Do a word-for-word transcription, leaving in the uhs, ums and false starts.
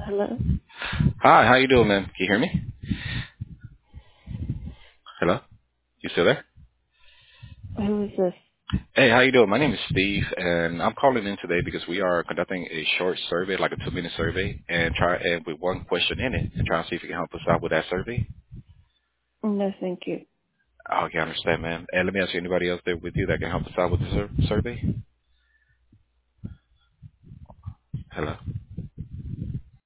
Hello? Hi, how you doing, man? Can you hear me? Hello? You still there? Who is this? Hey, how you doing? My name is Steve, and I'm calling in today because we are conducting a short survey, like a two-minute survey, and try and with one question in it, and try to see if you can help us out with that survey. No, thank you. Oh, okay, I understand, man. And let me ask you, anybody else there with you that can help us out with the sur- survey? Hello?